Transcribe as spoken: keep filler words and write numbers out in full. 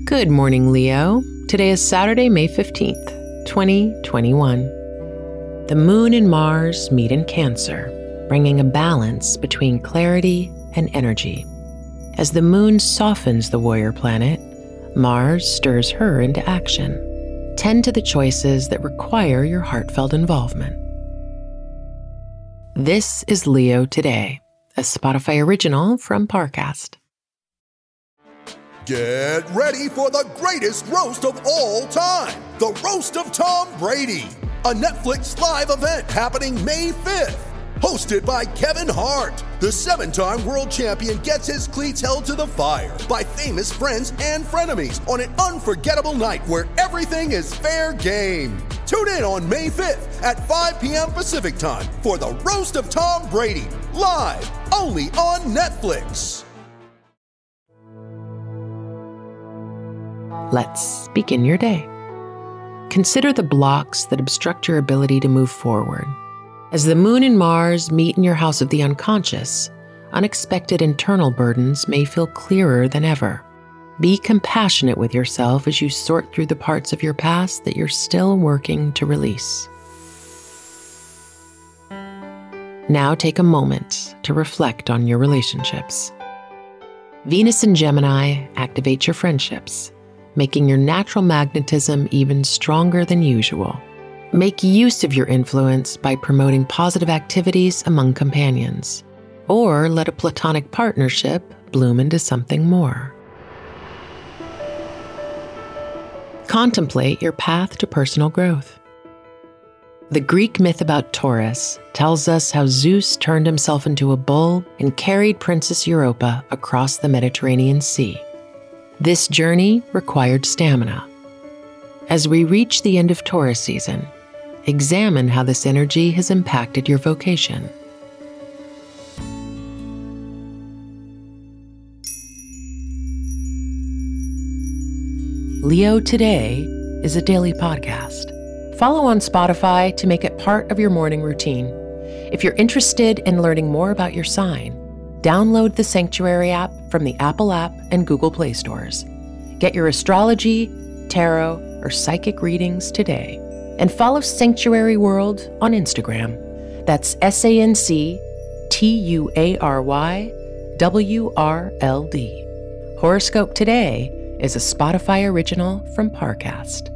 Good morning, Leo. Today is Saturday, May fifteenth, twenty twenty-one. The Moon and Mars meet in Cancer, bringing a balance between clarity and energy. As the Moon softens the warrior planet, Mars stirs her into action. Tend to the choices that require your heartfelt involvement. This is Leo Today, a Spotify original from Parcast. Get ready for the greatest roast of all time, the Roast of Tom Brady, a Netflix live event happening May fifth. Hosted by Kevin Hart, the seven-time world champion gets his cleats held to the fire by famous friends and frenemies on an unforgettable night where everything is fair game. Tune in on May fifth at five p.m. Pacific time for the Roast of Tom Brady, live only on Netflix. Let's begin your day. Consider the blocks that obstruct your ability to move forward. As the Moon and Mars meet in your house of the unconscious, unexpected internal burdens may feel clearer than ever. Be compassionate with yourself as you sort through the parts of your past that you're still working to release. Now take a moment to reflect on your relationships. Venus in Gemini activate your friendships, making your natural magnetism even stronger than usual. Make use of your influence by promoting positive activities among companions, or let a platonic partnership bloom into something more. Contemplate your path to personal growth. The Greek myth about Taurus tells us how Zeus turned himself into a bull and carried Princess Europa across the Mediterranean Sea. This journey required stamina. As we reach the end of Taurus season, examine how this energy has impacted your vocation. Leo Today is a daily podcast. Follow on Spotify to make it part of your morning routine. If you're interested in learning more about your sign, download the Sanctuary app from the Apple app and Google Play stores. Get your astrology, tarot, or psychic readings today. And follow Sanctuary World on Instagram. That's S A N C T U A R Y W R L D. Horoscope Today is a Spotify original from Parcast.